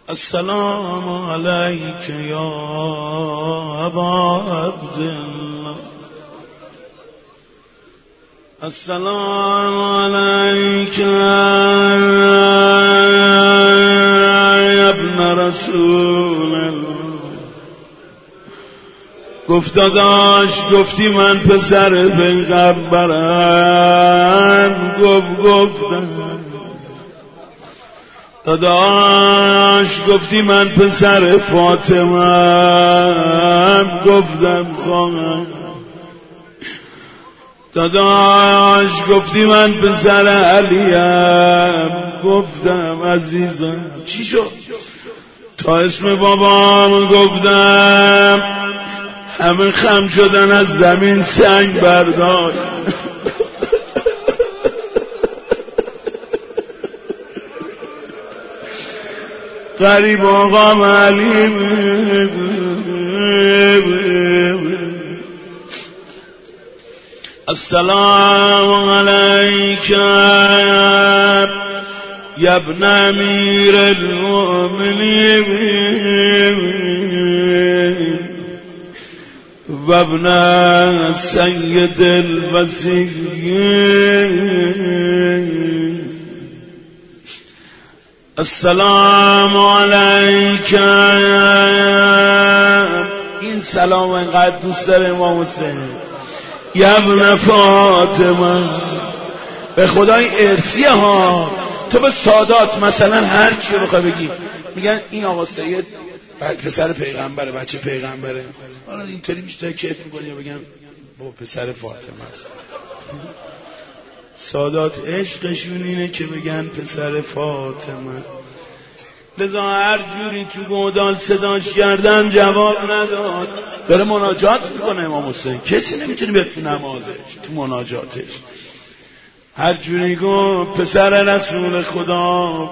السلام علیک یا ابا عبدالله. السلام علیک یا ابن رسول الله. گفت داداش، گفتی من پسر پیغمبرم. گفتم داداش، گفتی من پسر فاطمه‌ام. گفتم خواهم. داداش، گفتی من پسر علیم. گفتم عزیزم. چی شد؟ تا اسم بابام گفتم همه خم شدن، از زمین سنگ برداشت. غریب آقام علیم. السلام علیک یا ابن امیر المؤمنین و ابن سید الوصیین. السلام علیک. این سلام اینقدر دوست داره امام حسین. یا ابن فاطمه. به خدای ارثیه ها. تو به سادات مثلا هر کی رو بخوای بگی میگن این آقا سید پسر پیغمبره، بچه پیغمبره. حالا اینطوری بیشتر کیف میکنی یا بگم بابا پسر فاطمه است. سادات عشقشون اینه که بگن پسر فاطمه. لذا هر جوری تو گودال صداش کردن جواب نداد. داره مناجات میکنه امام حسین. کسی نمیتونه بیاد تو نمازش، تو مناجاتش. هر جوری گفت پسر رسول خدا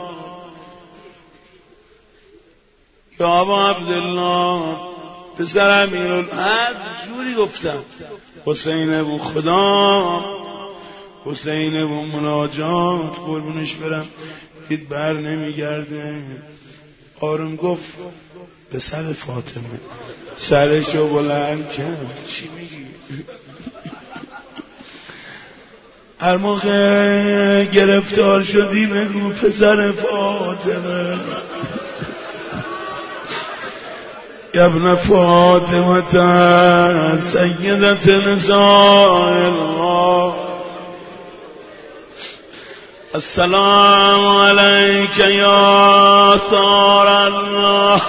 یا ابا عبدالله، پسر امیرال، هر جوری گفتم. حسین ابو خدا، حسین ابو مناجات، قربونش برم. دید بر نمیگرده. آروم گفت پسر فاطمه. سرشو بلند کرد. چی میگی؟ هر موقع گرفتار شدی بگو پسر فاطمه. یا ابن فاطمه سیدت نساء الله. السلام علیک یا ثار الله.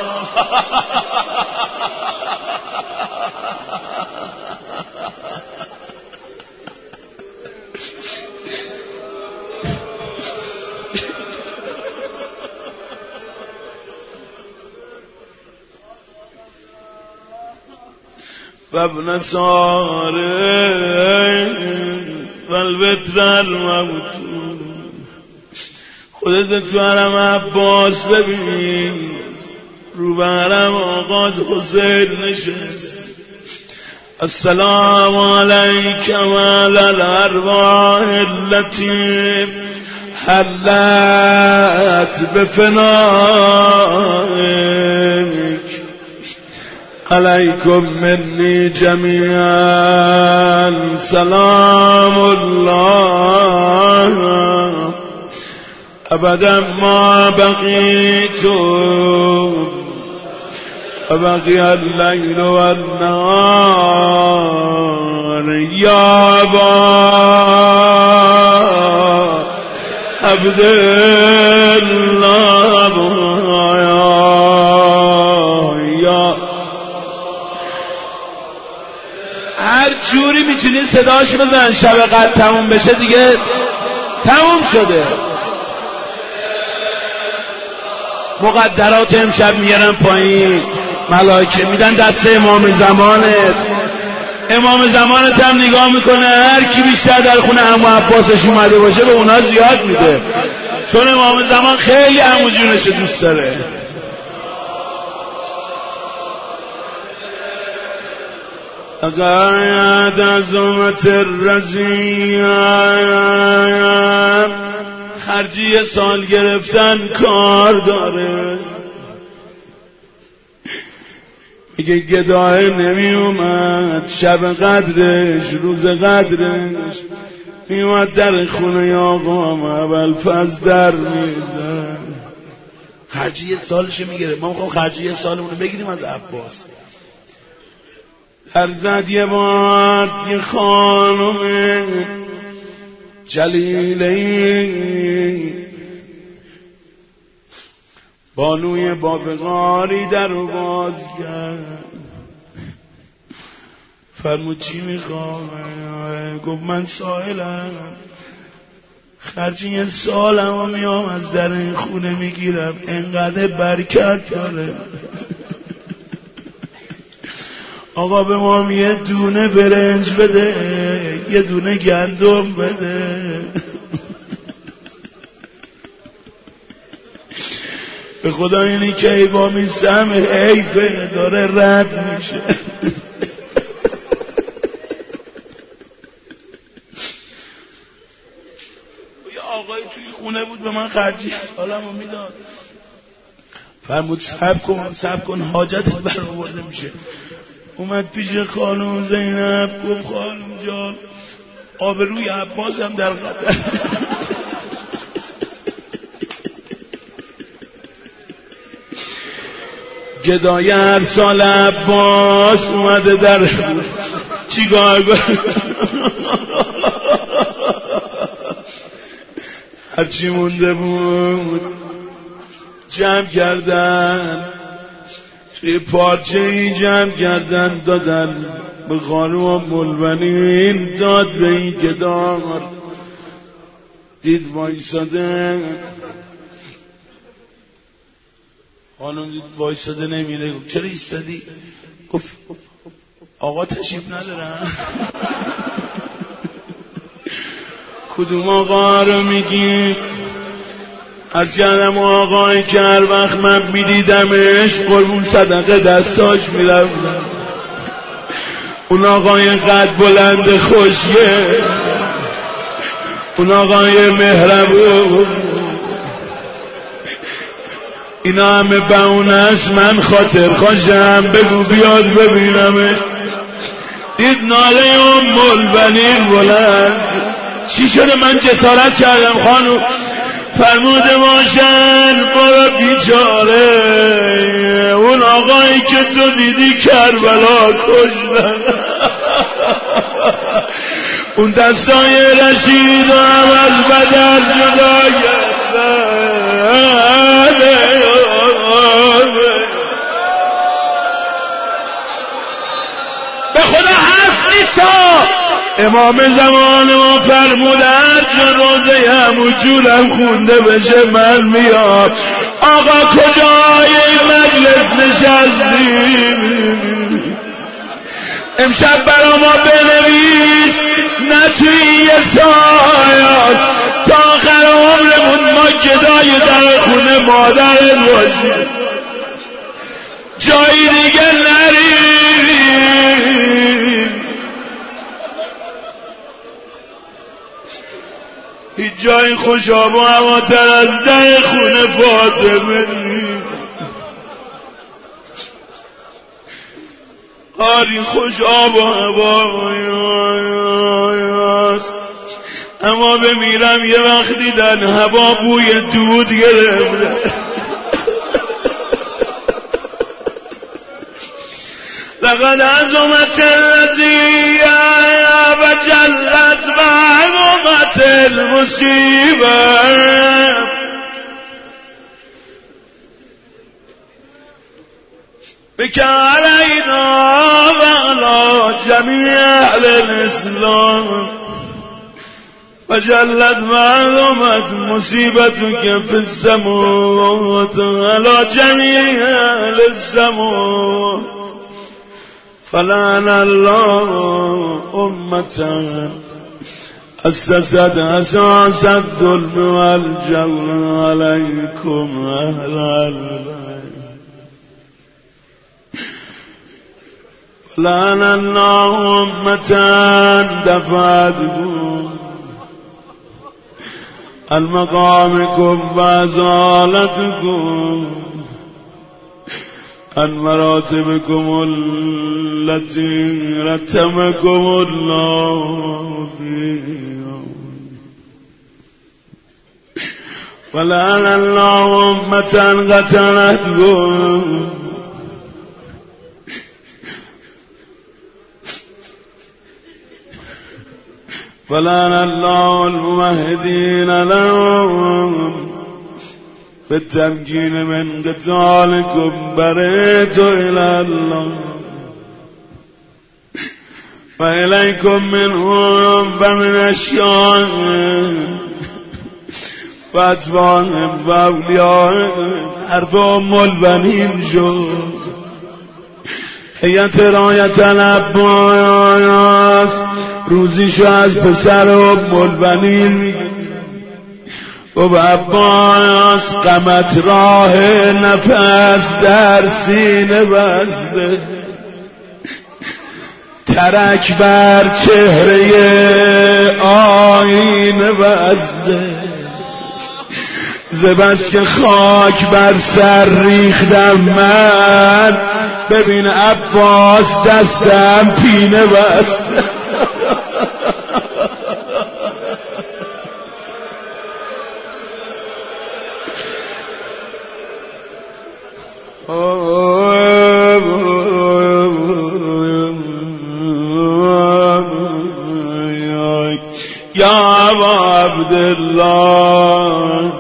و ابن ساره و الوتر الموتور. خودت تو حرم عباس ببین، رو به حرم آقا حسین نشست. السلام علیک و علی الارواح التي حلت بفنائک. علیکم منی جمیعا سلام الله ابدا ما بقیت و بقی اللیل و النهار. یا ابا عبدالله. هر جوری میتونی صداش بزن. شب قدر تموم بشه دیگه تموم شده. مقدرات امشب میارن پایین، ملائکه میدن دست امام زمانت. امام زمانت هم نگاه میکنه، هر کی بیشتر در خونه عمو عباسش اومده باشه به اونا زیاد میده، چون امام زمان خیلی عمو جونش دوست داره. اقاید عظمت الرزیم. خرجی سال گرفتن کار داره. میگه گداه نمی اومد شب قدرش روز قدرش میومد در خونه آقام اول فز در میزن خرجی سالش میگیره. ما میخوام خرجی سالمونو بگیریم از عباس. در زد یه بار یه خانم جلیلی بانوی بابغاری در رو باز کرد. فرمود چی میخوام؟ گفت من سائلم، خرجی سالم و میام از در این خونه میگیرم، انقدر برکت داره. آقا به ما یه دونه برنج بده، یه دونه گندم بده. به خدا اینی که ای با میسم حیفه داره رد میشه. یه آقای توی خونه بود به من خرجی سالمو میداد. فرمود صبر کن حاجتت برآورده میشه. اومد پیش خانم زینب گفت خانم جان آبروی عباس هم در خطر. گدای هر سال عباس اومده در چیکار هرچی مونده بود جمع کردن، توی پارچه‌ای جمع کردن دادن به خانوم ملونین. داد به این گدار، دید وایساده، خانم دید وایساده نمیره. گفت چرا ایستادی؟ گفت آقا تشریف ندارن. کدوم آقا رو میگی؟ از کردم آقای که هر وقت من میدیدمش قربون صدقه دستاش میرفتم. اون آقای قد بلند خوشگه، اون آقای مهربون، اینا همه بهونه‌اش من خاطر خوشم. بگو بیاد ببینمش. دید ناله ام البنین بلند. چی شده؟ من جسارت کردم خانم. فرموده باشن برو بیچاره، اون آقایی که تو دیدی کربلا کشتن. اون دستای رشید و هم از بدر جدا گردن. به خدا حرف نیستا. امام زمان ما فرمود هر جا روزه همو جولم خونده بشه من میاد. آقا کجای مجلس نشستیم؟ امشب برا ما بنویس نه توی یه سایات تا آخر عمرمون ما گدای در خونه مادرت باشیم، جایی دیگه نریم. هیچ جای خوش آب و هواتر از در خونه فاطمه نیست. آری خوش آب و هواست، اما بمیرم یه وقت دیدن هوا بوی دود گرفته. لقد عظمت الرزیه و جلت و عظمت المصیبه بك علينا وعلى جميع أهل الإسلام وجلت وعظمت مصيبتك في السماوات على جميع أهل السماوات فلعن الله أمة أسست أساس الظلم والجور عليكم أهل البيت لعن الله أمة دفعتكم عن مقامكم وأزالتكم عن مراتبكم التي رتبكم الله فيها ولعن الله أمة قتلتكم ولعن الله الممهدين لهم بالتمكين من قتالكم برئت إلى الله وإليكم منهم فمن أشيائهم وأتباعهم وأوليائهم حرف أم البنين شد هیت رایت العباس روزیشو از پسر ام البنین میگه و عباس قمت راه نفس در سینه بسته ترک بر چهره آینه بسته زبست که خاک بر سر ریختم من ببین عباس دستم پینه بسته یا عبدالله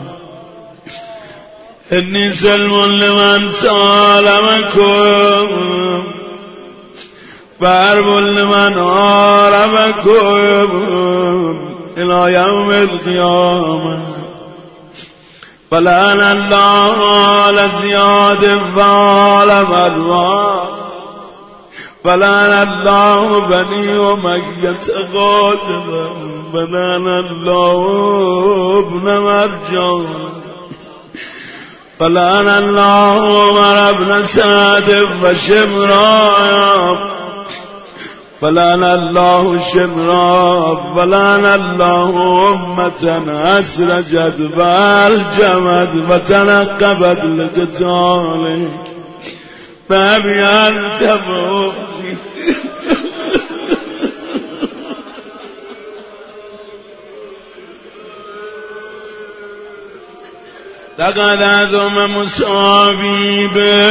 انی سلم لمن سالمکم و حرب لمن حاربکم الی یوم القیامه ولعن الله آل زیاد و آل مروان ولعن الله بني أمية قاتلا ولعن الله ابن مرجان ولعن الله عمر بن سعد وشمران ولعن الله شمران ولعن الله أمة أسرجت والجمد وتنقبت لقتالك فأبي أنت مؤمن لقد أذم مصابي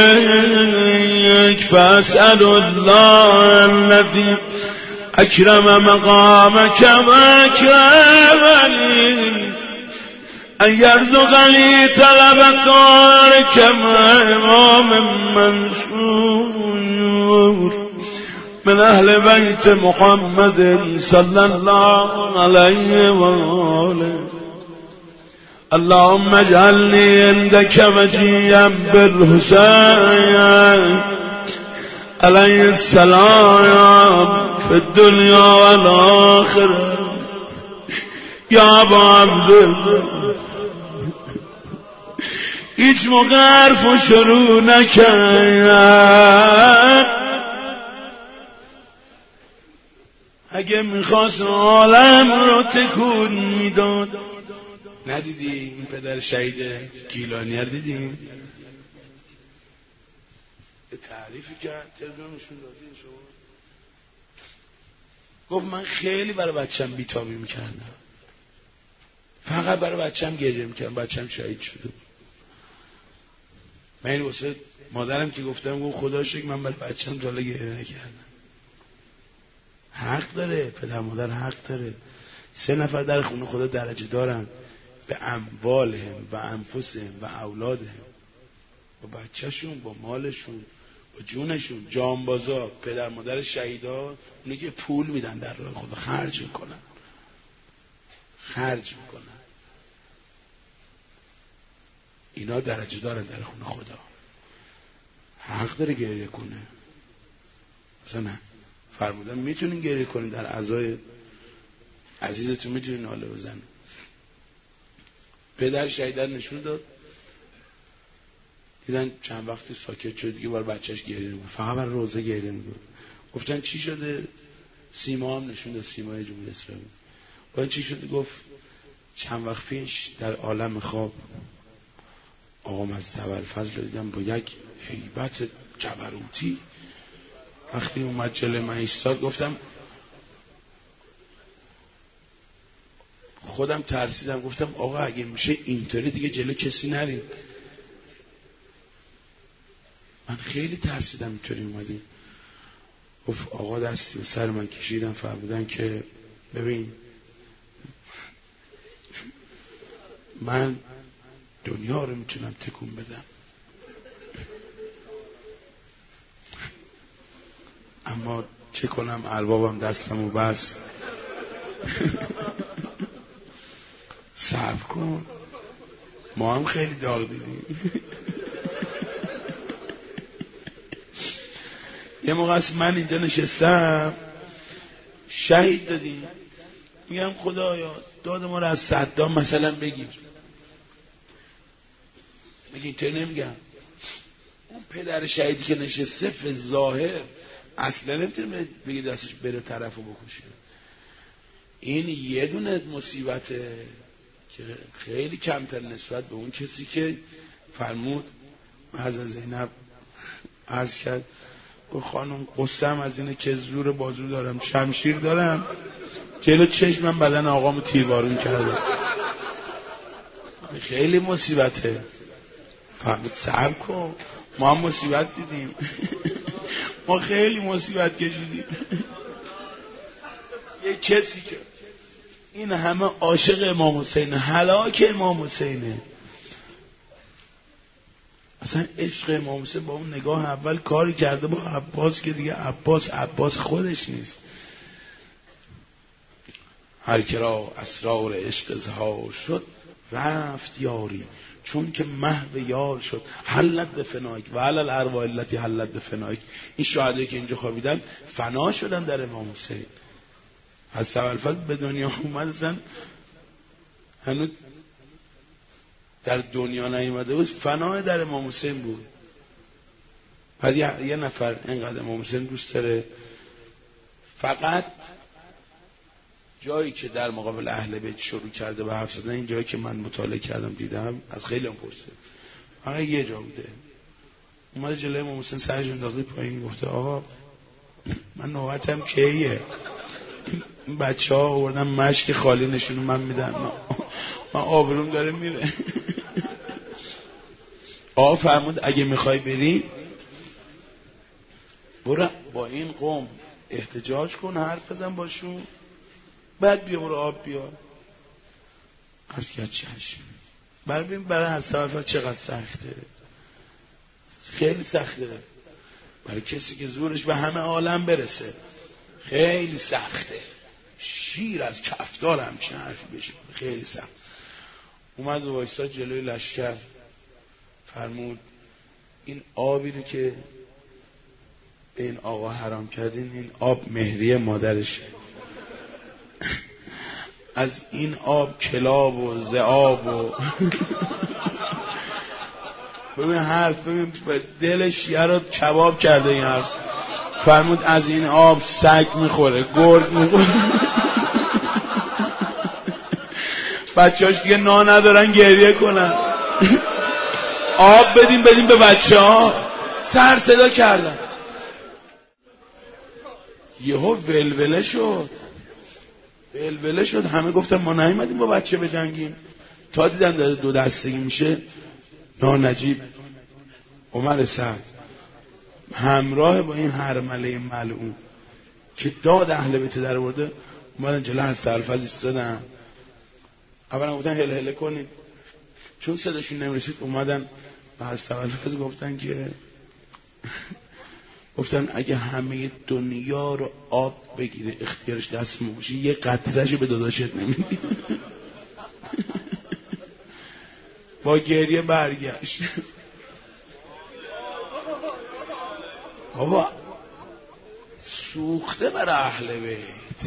بك فأسأل الله الذي أكرم مقامك وأكرمني أن يرزقني طلب طارك مع إمام منصور من أهل بيت محمد صلى الله عليه وآله اللهم اجعلني عندك وجيا بالحسين عليه السلام في الدنيا والآخرة يا أبا عبد الله هیچ موقع حرفو شروع نکرد اگه میخواست عالم رو تکون میداد. ندیدی این پدر شهید گیلانی رو دیدیم تعریفی کرد تلویزیونشون دادی شما گفت من خیلی برای بچم بیتابی میکردم فقط برای بچم گریه میکردم بچم شهید شده من این واسه مادرم که گفتم خدا شکر من برای بچم تا حالا گریه نکردم. حق داره پدر مادر حق داره 3 نفر در خونه خدا درجه دارن به اموالهم و انفسهم و اولادهم با بچهشون با مالشون با جونشون جانبازا پدر مادر شهیدا اونی که پول میدن در راه خدا خرج میکنن اینا درجه دارن در خونه خدا حق داره گریه کنه مثلا نه فرمودن میتونین گریه کنین در عزای عزیزتون میتونین ناله بزنین. پدر شهیدن نشون داد دیدن چند وقتی ساکت شد دیگه بار بچهش گریه نمی‌کنه فقط بر روزه گریه می‌کنه. گفتن چی شده؟ سیما هم نشون داد سیمای جمهوری اسلامی. گفتن چی شده؟ گفت چند وقت پیش در عالم خواب آقا مظهر ابوالفضل رو دیدم با یک هیبت جبروتی، وقتی اومد جلوی من ایستاد گفتم، خودم ترسیدم، گفتم آقا اگه میشه اینطوری دیگه جلو کسی نریم. من خیلی ترسیدم اینطوری اومدیم. گفت آقا دستی به سر من کشیدن، فرمودن که ببین من دنیا رو میتونم تکون بدم، اما چه کنم اربابم دستمو بس. صبر کن، ما هم خیلی داغ دیدیم. یه موقع است من اینجا نشستم شهید دادیم، میگم خدایا داد ما رو از صدام مثلا بگیر. میگه اینطور نمیگم، اون پدر شهیدی که نشسته به ظاهر اصلا نمیتونه بگه دستش بره طرفو بکشه. این یه دونه مصیبته که خیلی کمتر نسبت به اون کسی که فرمود. حضرت زینب عرض کرد گفت خانم قصه‌ام از اینه که زور بازو دارم، شمشیر دارم، جلو چشمم بدن آقامو تیربارون کرده. خیلی مصیبته. فرمود صبر کن، ما هم مصیبت دیدیم. ما خیلی مصیبت کشیدیم. یه کسی که این همه عاشق امام حسین، هلاک امام حسینه، اصلا عشق امام حسین با اون نگاه اول کاری کرده با عباس که دیگه عباس خودش نیست. هر که را اسرار عشق اظهار شد رفت یاری، چون که محو یار شد حلت به فنایک و علل ارواح التی حلت به فنایک. این شهدایی که اینجا خوابیدن فنا شدن در امام حسین. حضرت ابوالفضل به دنیا اومد اصلا هنوز در دنیا نیامده بود، فنا در امام حسین بود. بعد یه نفر اینقدر امام حسین دوست داره، فقط جایی که در مقابل اهل بیت شروع کرده به حرف زدن، این جایی که من مطالعه کردم دیدم، از خیلی هم پرسیدم، فقط یه جا بوده. اومده جلوی امام حسین سرش انداخته پایین، گفته آقا من نوبتم کیه؟ این بچه ها آوردن مشک خالی نشونو من میدم، من آبروم داره میره. آقا فرمود اگه میخوای بری برو با این قوم احتجاج کن، حرف بزن باشون، بعد بیا برو آب بیار. عرض کرد چشم. برای حضرت ابوالفضل چقدر سخته، خیلی سخته. برای کسی که زورش به همه عالم برسه خیلی سخته. شیر از کفتار همچین حرفی بشه خیلی سخت. اومد و وایساد جلوی لشکر، فرمود این آبی رو که به این آقا حرام کردین، این آب مهریه مادرشه. از این آب کلاب و ذئاب و ببین حرف، ببین دلش یه رو کباب کرده این حرف. فرمود از این آب سگ میخوره، گرگ میخوره. بچه‌هاش دیگه نان ندارن گریه کنن، آب بدیم به بچه ها. سر صدا کردن، یهو ولوله شد. همه گفتن ما نیومدیم با بچه بجنگیم. تا دیدن داره دو دستگی میشه، نانجیب عمر سعد همراه با این هرمله ملعون که داد اهل بیت در برده، اومدن جلو حضرت ابوالفضل ایستادن. اولا گفتن هل هله کنید، چون صداشون نمیرسید اومدن به حضرت ابوالفضل گفتن اگه همه دنیا رو آب بگیره اختیارش دست ما باشه، یه قطره‌شو به داداشت نمیدی. با گریه برگشت. بابا سوخته بر اهل بیت،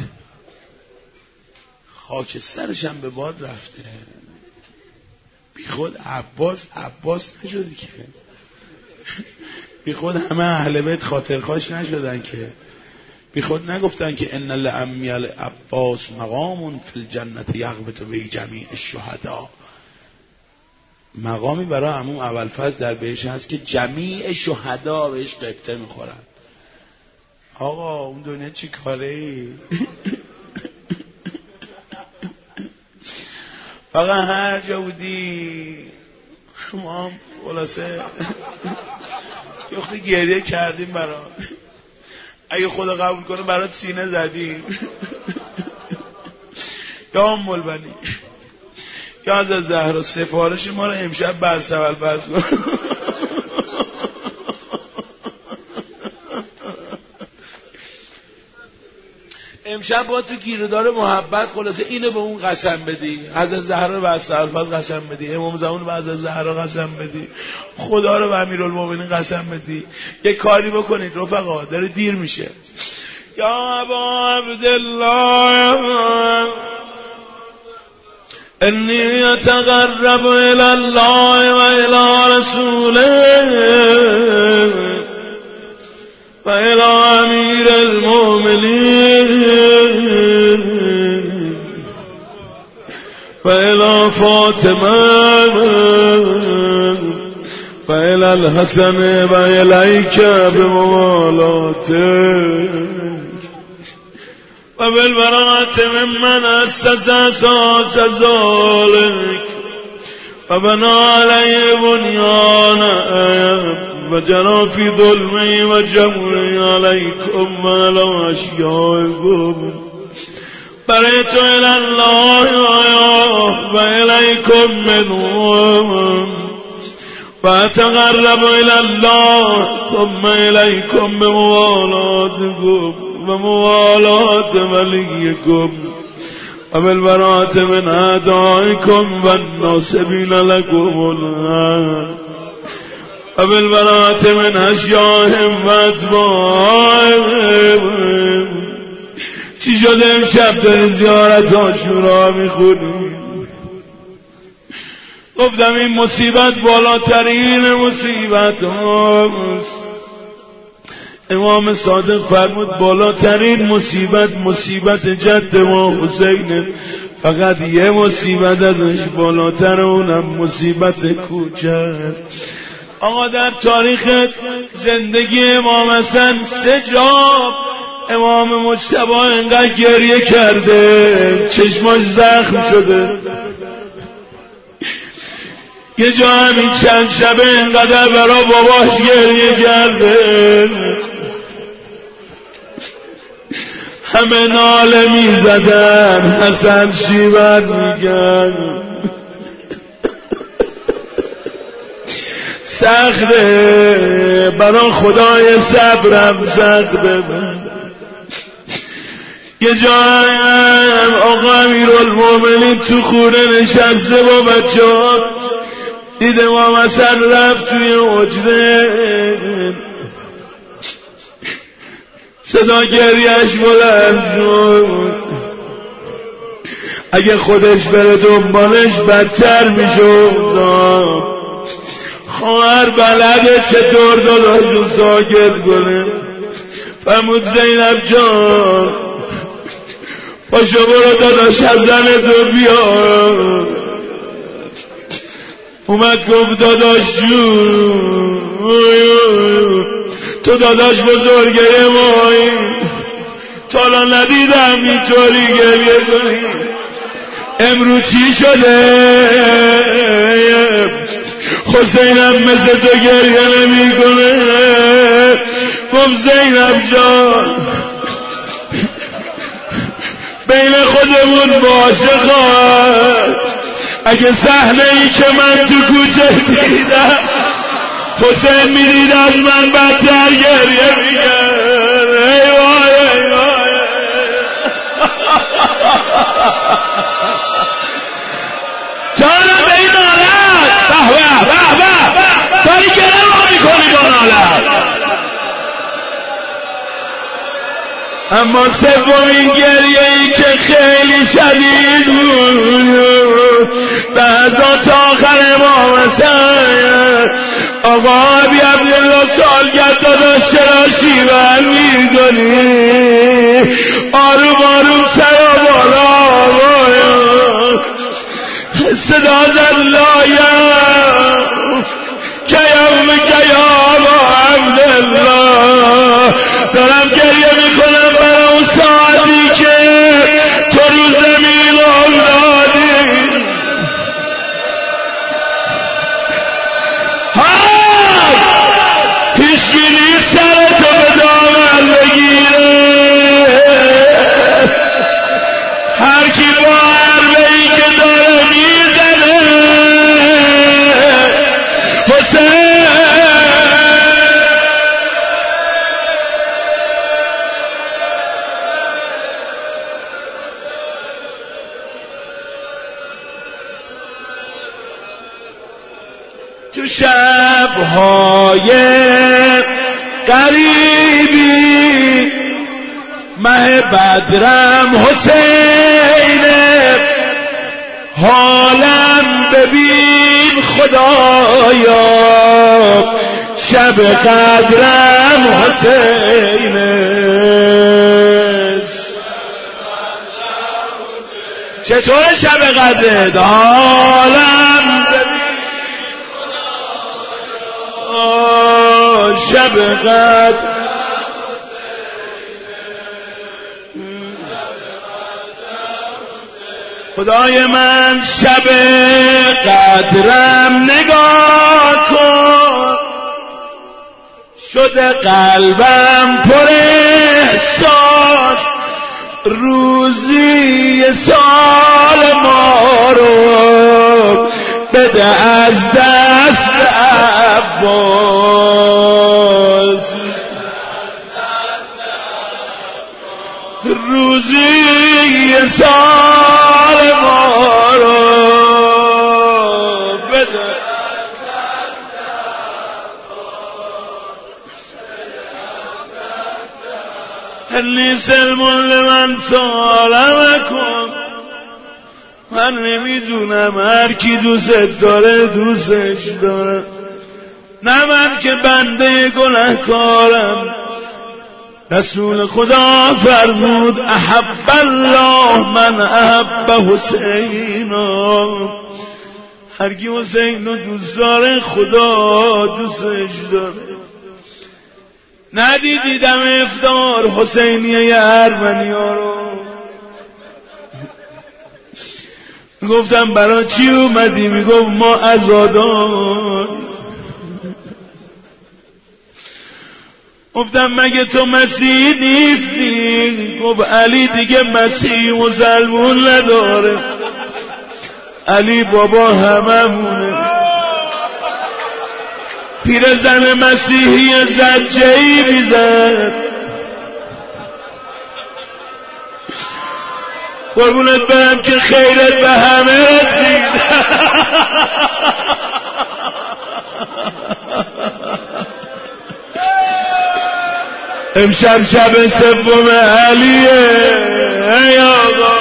خاکسترش هم به باد رفته. بی خود عباس نشدی که، بی خود همه اهل بیت خاطرخواش نشدن که، بی خود نگفتن که ان لعمی العباس مقام فی الجنة یغبط به جمیع الشهداء. مقامی برای عموم ابوالفضل در بهش هست که جمیع شهدا بهش قبطه میخورن. آقا اون دنیا چی کاره ای؟ فقط هر جا بودی ما هم خلاصه یختی گریه کردیم برات، اگه خدا قبول کنه برات سینه زدیم یا ام البنی یا از زهرا سفارش ما رو امشب بس اول بس کن. امشب با تو گیردار محبت خلاصه اینو به اون قسم بدی، از زهرا رو به استغفار قسم بدی، امام زمان رو به از زهرا قسم بدی، خدا رو به امیرالمومنین قسم بدی. یه کاری بکنید رفقا، داره دیر میشه. یا ابا عبدالله انی اتقرب الی الله و الی رسوله و الی امیر المؤمنین و الی فاطمه و الی الحسن و الیک بموالاتک و بالبراءة ممن اسس اساس ذلك و بنا علیه بنیانه و جرا فی ظلمه و جمعه علیکم و علی اشیائکم بریت الی الله و الیکم منهم و اتقرب الی الله ثم الیکم بموالاتکم و موالات ولیکم و بالبراءة من اعدائکم و الناصبین لکم الحق و بالبراءة من اشیائهم و اتباعهم. چی شده امشب داری زیارت عاشورا میخونی؟ گفتم این مصیبت بالاترین مصیبت هاست. امام صادق فرمود بالاترین مصیبت مصیبت جد ما حسین، فقط یه مصیبت ازش بالاتر، اونم مصیبت کوچه. آقا در تاریخ زندگی امام حسن 3 جا امام مجتبی انقدر گریه کرده چشماش زخم شده. یه جا همین چند شبه انقدر برا باباش گریه کرده، همه ناله می زدن، حسن شیبت میگن سخته، برا خدای صبرم سخته. یه جای آقا امیرالمومنین تو خونه نشسته با بچه ها، دید امام حسن رفت توی حجره، صدا گریهش بلند شد. اگه خودش بره دنبالش بدتر میشد. خواهر بلده چطور داداشو ساکت کنه. فرمود زینب جان پاشو برو داداش حسن تو بیار. اومد گفت داداش جون تو داداش بزرگه مایی، تا الان ندیدم اینطوری گریه کنی. امروز چی شده؟ حسینم مثل تو گریه نمی کنه. گفت زینب جان بین خودمون باشه خواهد، اگه صحنه ای که من تو کوچه دیدم حسین میدید از من بدتر گریه میگن. ای وای ای وای جانم به این نالت به به به به داری گره را میکنی با نالت. اما سومین گریه ای که خیلی شدید بود لحظات آخر امام حسن. آقا ابی عبدالله سالگرد داداش چرا شیون میکنی؟ آروم آروم سرا بالا صدا زد لایم کی سرتو به دامن بگیره، هر کی با حربه‌ای که داره میزنه حسین. تو شب‌های قریبی مه بدرم حسینه، حالم ببین خدایا شب قدرم حسینه. چطور شب قدرت؟ حالم ببین شب قدر خدای من شب قدرم نگاه کن، شده قلبم پر احساس، روزی سال ما رو بده از دست عباس، روزی سال ما رو بده هلی سلمون لمن سالمکم. من نمیدونم هر کی دوست داره دوستش داره، نه من که بنده گنهکارم. رسول خدا فرمود احب الله من احب حسینا، هر کی حسین رو دوست داره خدا دوستش داره. ندیدیدم افطار حسینیه ارمنی ها رو، گفتم برای چی اومدی؟ میگفت ما عزادار. گفتم مگه تو مسیح نیستی؟ گفت علی دیگه مسیح مسلمون نداره، علی بابا هممونه. پیرزن مسیحی زجه‌ای میزد، قربونت برم که خیرت به همه رسید. امشب شب سوم علیه ای آقا.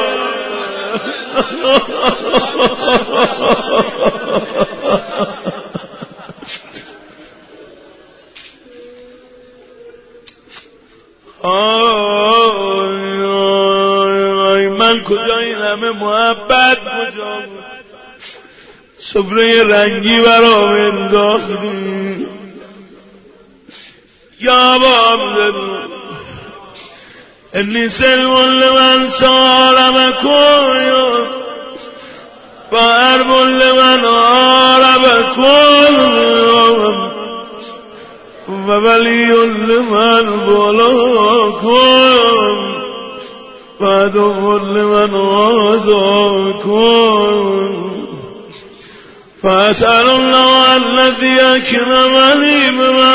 من کجا این همه محبت کجا بود؟ سفره رنگی برام انداختی یا باب انی سلمون لمن سالمکم و اربون لمن آربکم و ولی لمن بلاکم و عدو لمن آذاکم فأسأل الله الذي أكرمني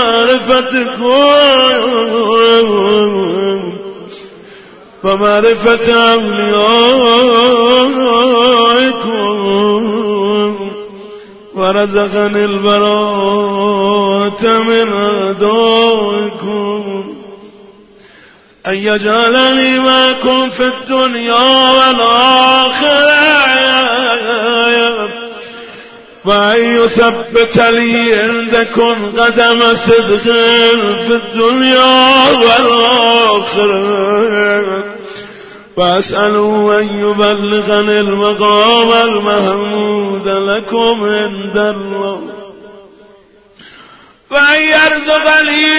بمعرفتكم ومعرفة أوليائكم ورزقني البراءة من أعدائكم أن يجعلني معكم في الدنيا والآخرة وأن يثبت لي عندكم قدم صدق في الدنيا والآخرة وأسأله أن يبلغني المقام المحمود لكم عند الله وأن يرزق لي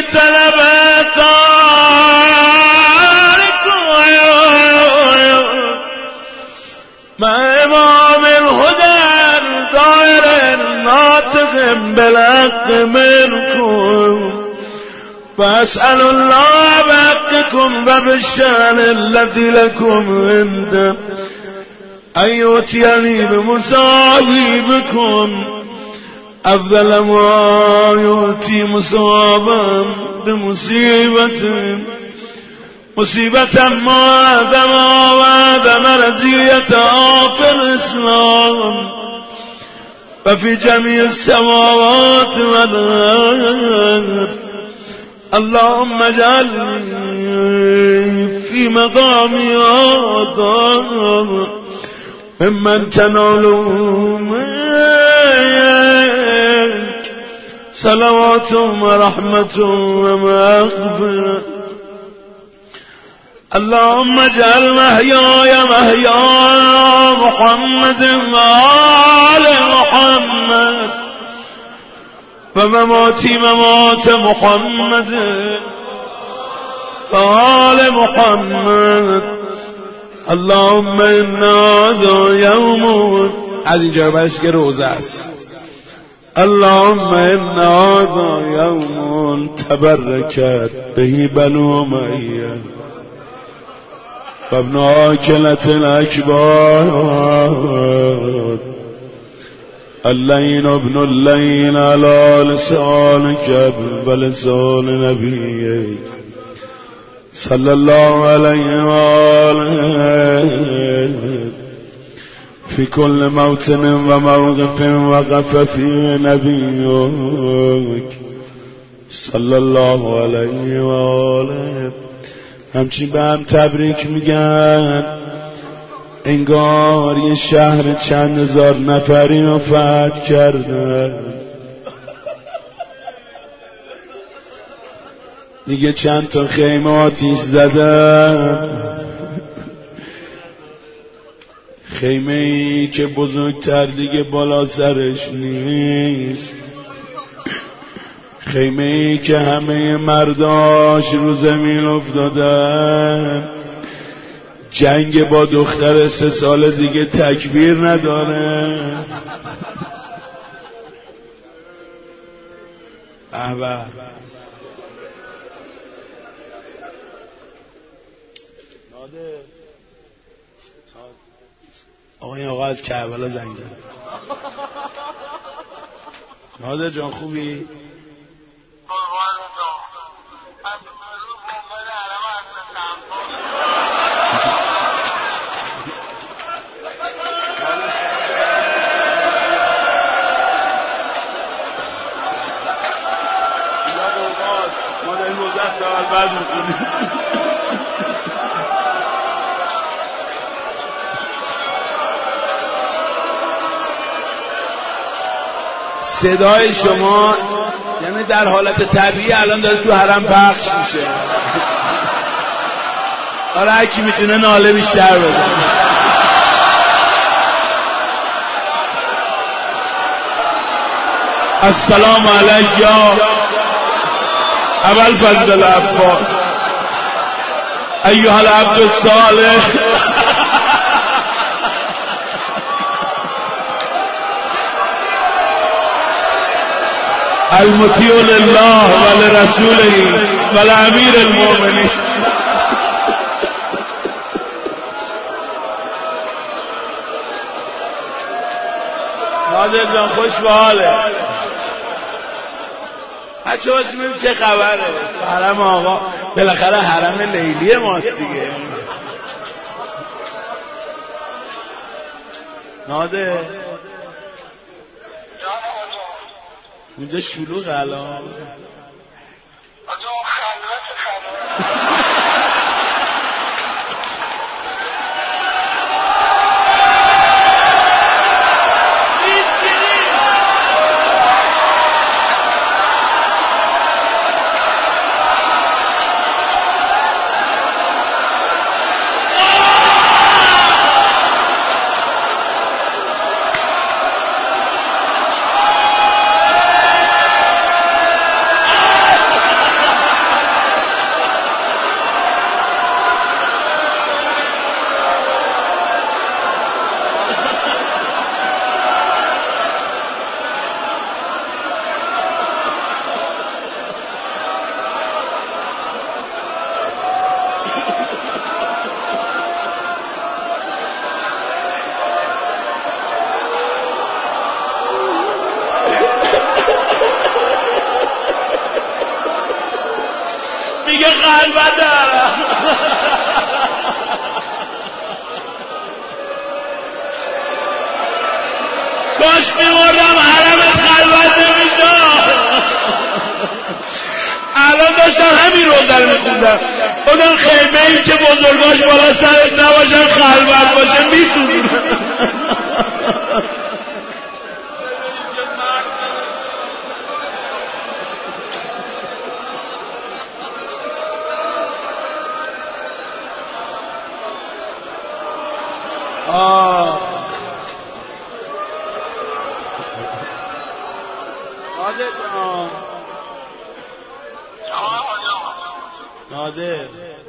طلباتكم مع إمام الهدى دائر ناطق بالحق منكم وأسأل الله بحقكم وبالشأن الذي لكم عنده أن يؤتيني بمصابيبكم أفضل ما يؤتي مصابا مصيبة ما آدم رزية في الإسلام وفي جميع السماوات والأرض. اللهم اجعلني في مقامي هذا ممن تنال منك صلوات ورحمة ومغفرة. اللهم اجعل محياي محيا محمد وآل محمد ومماتي ممات محمد وآل محمد. اللهم إنا هذا يوم از اینجا بس که روزه است. اللهم إنا هذا يوم تبركت به بنو أمية وابن آكلة الأكباد اللين ابن اللين على لسانك ولسان نبيك صلى الله عليه وآله في كل موطن وموقف وقف فيه نبيك صلى الله عليه وآله. همچین به هم تبریک میگن انگار یه شهر چند هزار نفری رو فتح کردن. دیگه چند تا خیمه آتیش زدن، خیمه ای که بزرگتر دیگه بالا سرش نیست، خیمه ای که همه مرداش رو زمین افتادن. جنگ با دختر 3 سال دیگه تکبیر نداره. احبه این آقا از کربلا زنگ زد. نادر جان خوبی؟ ما داریم روزت دار بعد میکنیم. صدای شما یعنی در حالت طبیعی الان داره تو حرم پخش میشه. آره هر کی میتونه ناله بیشتر بزنه. السلام علیک یا ابوالفضل العباس ایها العبد الصالح المطیع لله ولرسوله ولامیر المؤمنین. نادر جان خوش به حاله. بچه هاش میبینیم چه خبره. حرم آقا بالاخره حرم لیلی ماست دیگه. نادر اونجا شلوغ الان. دیگه خلوت دارم. کاش میمردم حرمت خلوت نمیشد. الان داشتم همین روزه میخوندم، اون خیمه ای که بزرگاش بالا سرت نباشن خلوت باشه میسوزونم. نادر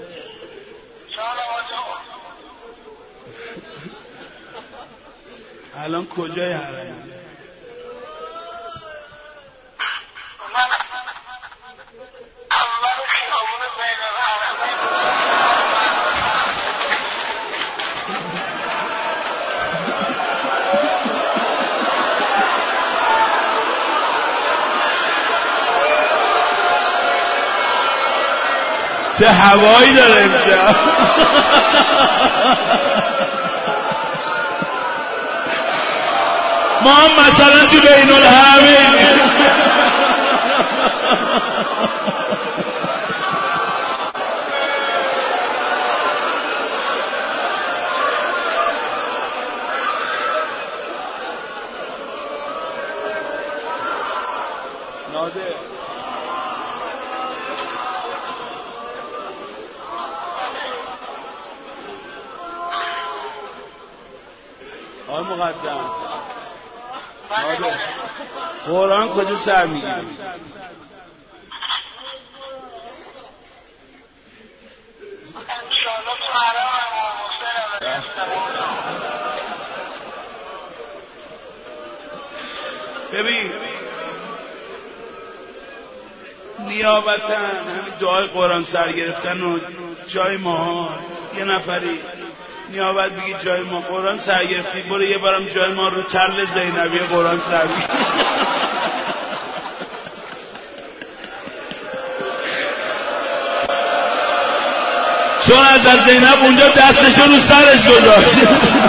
الان کجای حرم؟ چه هوایی داره امشب. ما هم مثلا تو بین الحرمین. نادر آقای مقدم، قرآن کجا سر میگیری؟ ببین نیابتا همین دعای قرآن سر گرفتن و جای ما یه نفری نیابت بگی جای ما قرآن سر گرفتی، برو یه بارم جای ما رو تل زینبی قرآن سر بگیر. چون از زینب اونجا دستشو رو سرش گذاشت.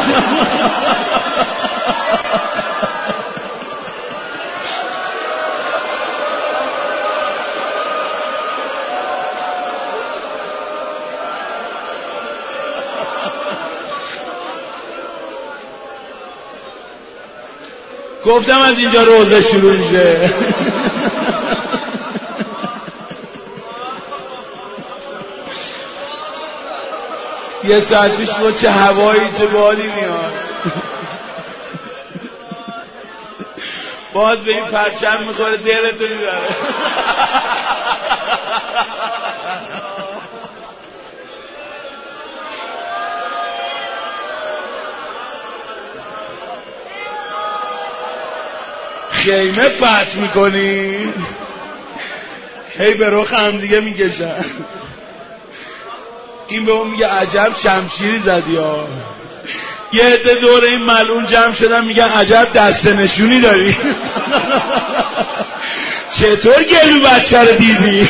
گفتم از اینجا روزه شروع میشه. یه ساعت پیش با چه هوایی چه بادی میاد. باز به این پرچم میخوره دلتو میبره. خیمه فتح میکنی هی به رخ هم دیگه میکشن. این به اون میگه عجب شمشیری زدی ها. یه عده دور این ملعون جمع شدن میگن عجب دست نشونی داری. چطور گلو بچه رو دیدی؟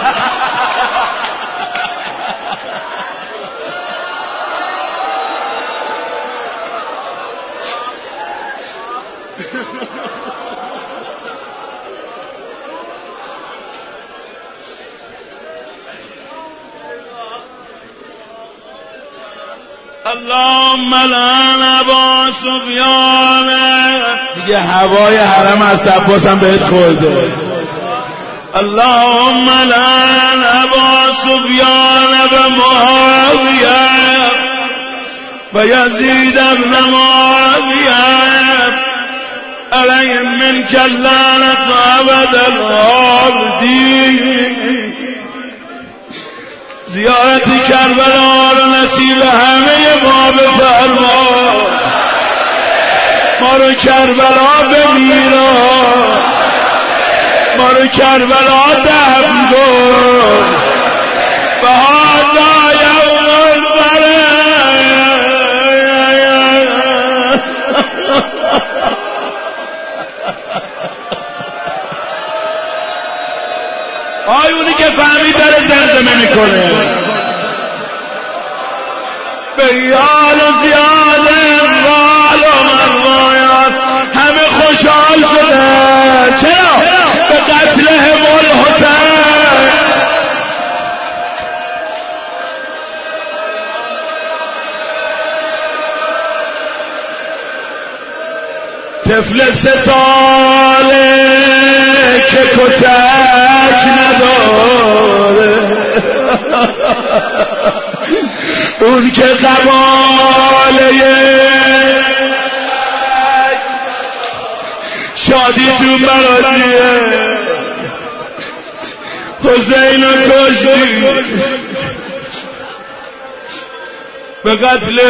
اللهم لعن ابا سفیان. دیگه هوای حرم از عباس هم بهت خورده. اللهم لعن ابا سفیان و معاویه و یزید بن معاویه علیهم منک اللعنة ابد الآبدین. زیارت کربلا رو نصیب همه ما بفرما. ما رو کربلا بمیران، ما رو کربلا دفن کن. و هذا یوم الفرح. اونی که فهمید داره زمزمه میکنه به یال و زیاده وال و مروایات همه خوشحال شده. چرا؟ به قتل الحسین. طفل 3 ساله که کتک نداره، اون که قباله شادی تو مرادیه حسین و کشتی به قتل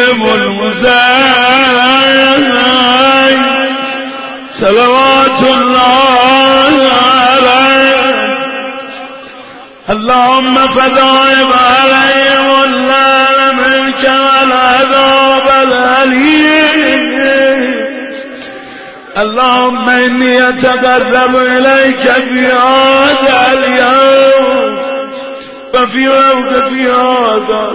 الحسین صلوات الله علیه. اللهم فدائب علیهم اللعن منك والعذاب الأليم. اللهم إني أتقرب إليك في هذا اليوم وفي هذا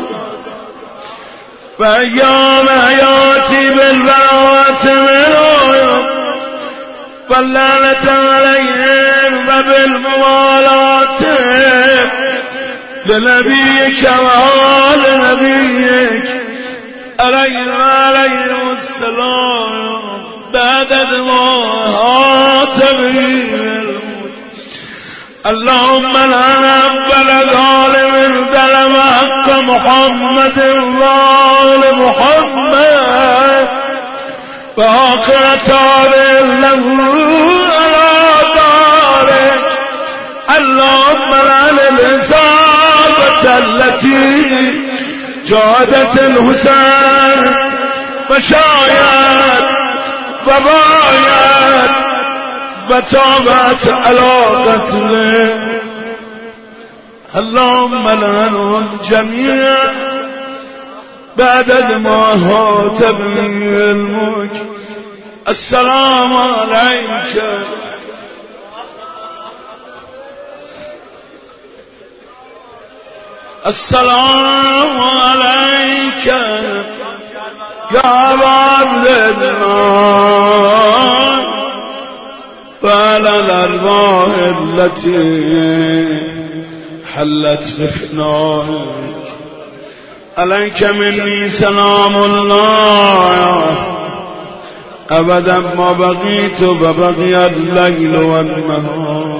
فأيام حياتي بالبراءة منهم واللعنة عليهم وبالموالاة لنبيك وآل نبيك عليهم السلام بعدد ما هاتبين. اللهم لعن أول ظالم ظلم حق محمد وآل محمد وآخر تابع له على داره. اللهم لعن الإصابة التي جادت الحسين وشايت وبايت وتابت على قتله. اللهم لعنهم جميعا بعدد ما هاتبني الملك. السلام عليك السلام عليك يا عبد الله وعلى الأرواح التي حلت بفنائك. عليك مني سلام الله أبدا ما بقيت وبقي الليل والنهار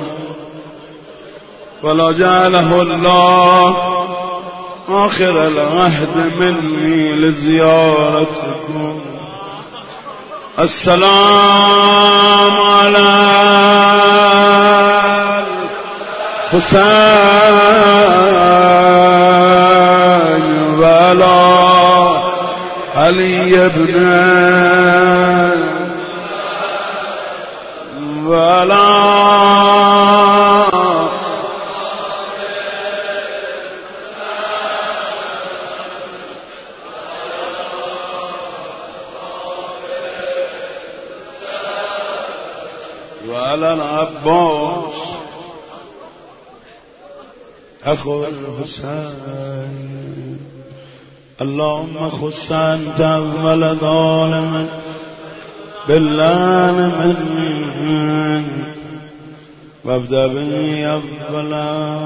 ولا جعله الله آخر العهد مني لزيارتكم. السلام على الحسين وعلى علي بن وعلى وعلى العباس أخو الحسين. اللهم خص أنت أول ظالم باللعن مني وابدأ به أولا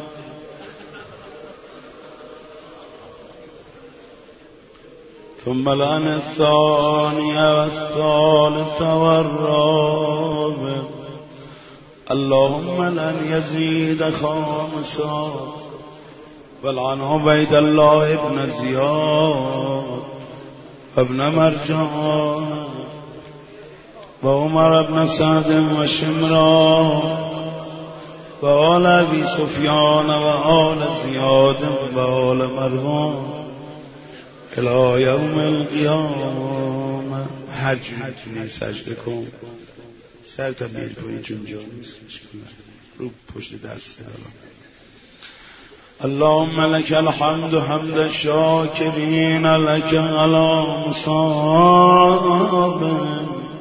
ثم لعن الثاني والثالث والرابع. اللهم لن يزيد خامسا ولعن عبيد الله بن زياد وابن مرجان وعمر بن سعد وشمران وآل أبي سفيان وآل زياد وآل مروان الى یوم القیامه. هر جوری تونی سجده کن، سر تا بیل پایین چون جا نیست، رو پشت دست دارم. اللهم لك الحمد حمد الشاكرين لك على مصاب.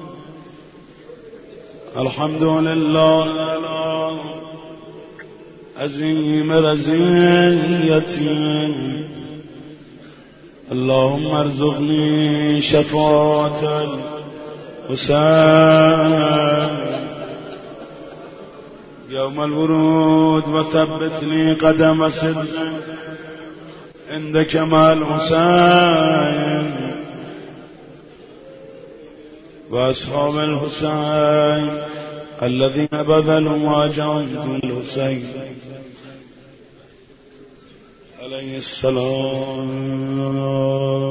الحمد لله عظیم رضیتی. اللهم ارزقني شفاعة الحسين يوم الورود وثبتني قدم صدق عندك مع الحسين وأصحاب الحسين الذين بذلوا ما جاهدوا الحسين عليه السلام.